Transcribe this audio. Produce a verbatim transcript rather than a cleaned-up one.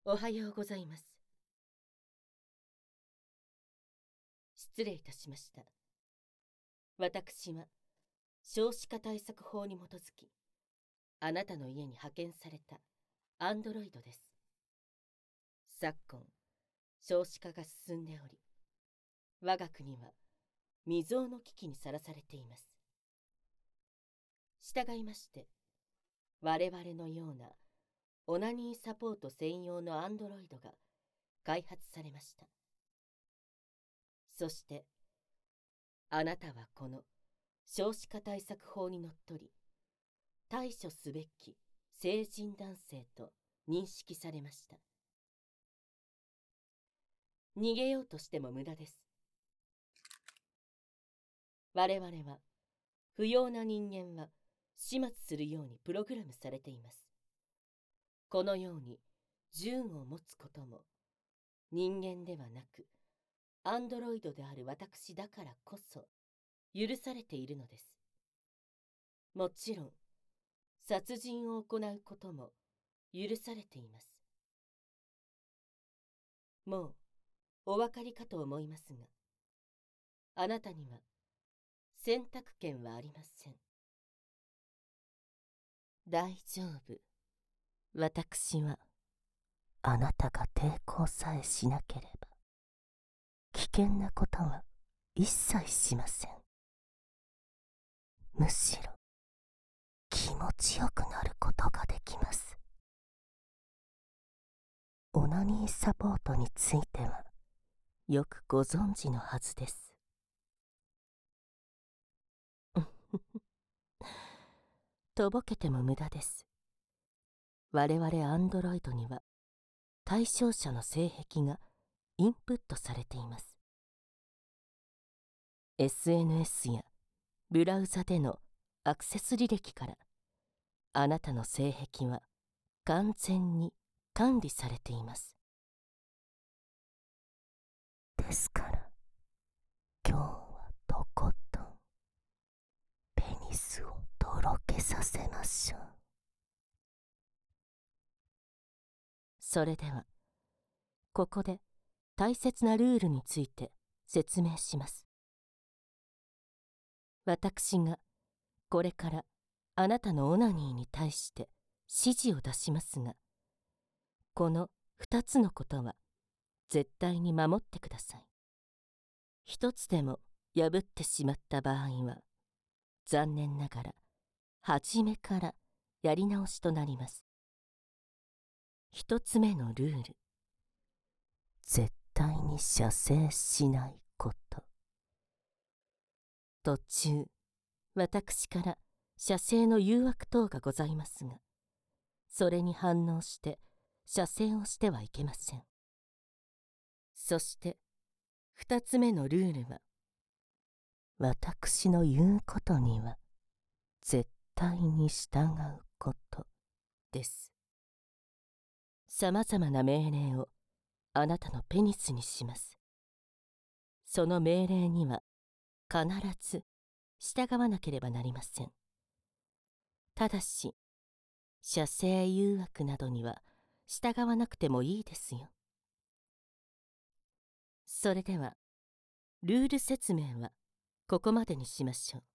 おはようございます。失礼いたしました。私は少子化対策法に基づき、あなたの家に派遣されたアンドロイドです。昨今、少子化が進んでおり、我が国は未曾有の危機にさらされています。従いまして、我々のようなオナニーサポート専用のアンドロイドが開発されました。そして、あなたはこの少子化対策法にのっとり、対処すべき成人男性と認識されました。逃げようとしても無駄です。我々は、不要な人間は始末するようにプログラムされています。このように銃を持つことも、人間ではなく、アンドロイドである私だからこそ、許されているのです。もちろん、殺人を行うことも許されています。もう、お分かりかと思いますが、あなたには、選択権はありません。大丈夫。私は、あなたが抵抗さえしなければ、危険なことは一切しません。むしろ、気持ちよくなることができます。オナニーサポートについては、よくご存知のはずです。とぼけても無駄です。我々アンドロイドには、対象者の性癖がインプットされています。エスエヌエス やブラウザでのアクセス履歴から、あなたの性癖は完全に管理されています。ですから、今日はとことん、ペニスをとろけさせましょう。それでは、ここで大切なルールについて説明します。私がこれからあなたのオナニーに対して指示を出しますが、この二つのことは絶対に守ってください。一つでも破ってしまった場合は、残念ながら初めからやり直しとなります。一つ目のルール。絶対に射精しないこと。途中、私から射精の誘惑等がございますが、それに反応して射精をしてはいけません。そして二つ目のルールは、私の言うことには絶対に従うことです。さまざまな命令をあなたのペニスにします。その命令には必ず従わなければなりません。ただし、射精誘惑などには従わなくてもいいですよ。それでは、ルール説明はここまでにしましょう。